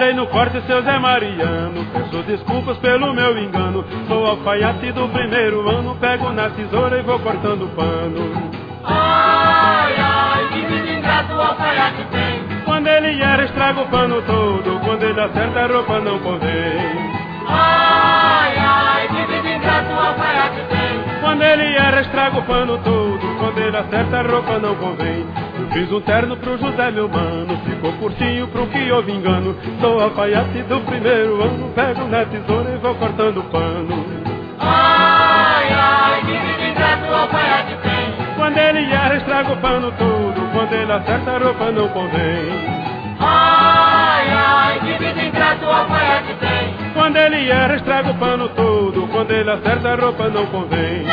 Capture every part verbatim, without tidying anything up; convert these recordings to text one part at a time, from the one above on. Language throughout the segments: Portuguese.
Errei no corte, seu Zé Mariano, peço desculpas pelo meu engano. Sou alfaiate do primeiro ano, pego na tesoura e vou cortando o pano. Ai, ai, que vida ingrato o alfaiate tem. Quando ele era estraga o pano todo, quando ele acerta a roupa não convém. Ai, ai, que vida ingrato o alfaiate tem. Quando ele era estraga o pano todo, quando ele acerta a roupa não convém. Eu fiz um terno pro José meu mano, ficou curtinho pro que houve engano. Sou alfaiate do primeiro ano, pego na tesoura e vou cortando o pano. Ai, ai, que vida ingrato o alfaiate tem. Quando ele era estraga o pano todo, quando ele acerta a roupa não convém. Ai, ai, que vida ingrato o alfaiate tem. Quando ele era estraga o pano todo, quando ele acerta a roupa não convém.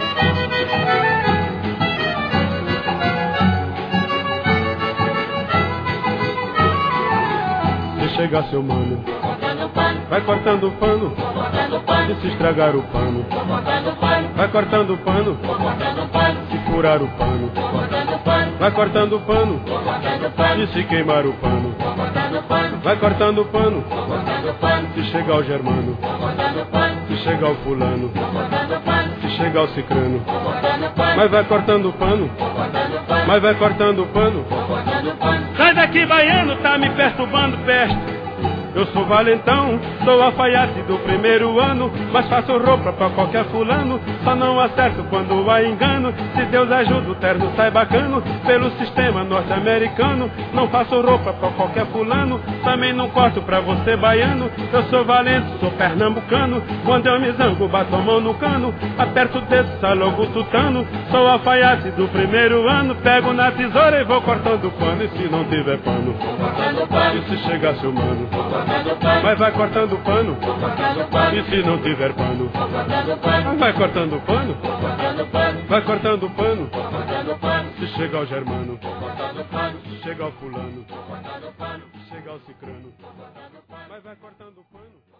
Se chegar seu mano, cortando pano, vai cortando o pano. cortando pano, E se estragar o pano, cortando pano, vai cortando o pano. cortando pano, Se furar o pano, cortando pano, vai cortando o pano. cortando pano, E se queimar o pano, cortando pano, vai cortando o pano. cortando pano, Se chegar o germano, cortando pano, se chegar o fulano, cortando pano, se chegar o cicrano, cortando pano, mas vai cortando o pano, cortando pano, mas vai cortando o pano. cortando pano. Sai daqui, baiano, tá me perturbando, peste. Eu sou valentão, sou alfaiate do primeiro ano, mas faço roupa pra qualquer fulano, só não acerto quando há engano. Se Deus ajuda o terno sai bacano, pelo sistema norte-americano. Não faço roupa pra qualquer fulano, também não corto pra você baiano. Eu sou valente, sou pernambucano, quando eu me zango bato a mão no cano, aperto o dedo, sai logo o tutano. Sou alfaiate do primeiro ano, pego na tesoura e vou cortando o pano. E se não tiver pano, Cortando pano, e se chegar seu mano, cortando pano, mas vai cortando o pano. cortando pano, E se não tiver pano, cortando pano, vai cortando o pano. cortando pano, Vai cortando o pano. cortando pano, Se chegar o germano, cortando pano, se chegar o fulano, cortando pano, se chegar o cicrano, cortando pano. mas vai cortando o pano.